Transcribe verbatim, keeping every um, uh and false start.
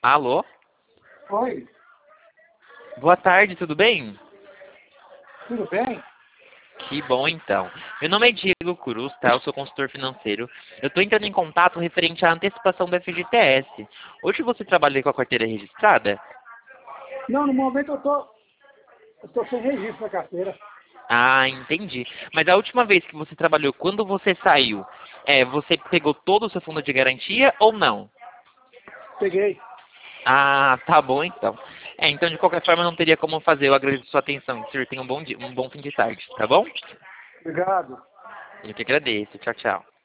Alô? Oi, Boa tarde, tudo bem? tudo bem? Que bom então. Meu nome é Diego Cruz, tá? Eu sou consultor financeiro. Eu estou entrando em contato referente à antecipação do F G T S. Hoje você trabalha com a carteira registrada? Não, no momento eu tô, eu tô sem registro na carteira. Ah, entendi. Mas a última vez que você trabalhou, quando você saiu, é, você pegou todo o seu fundo de garantia ou não? Peguei. Ah, tá bom então. É, então de qualquer forma não teria como fazer. Eu agradeço a sua atenção. Que o senhor tenha um bom dia, um bom fim de tarde, tá bom? Obrigado. Eu que agradeço. Tchau, tchau.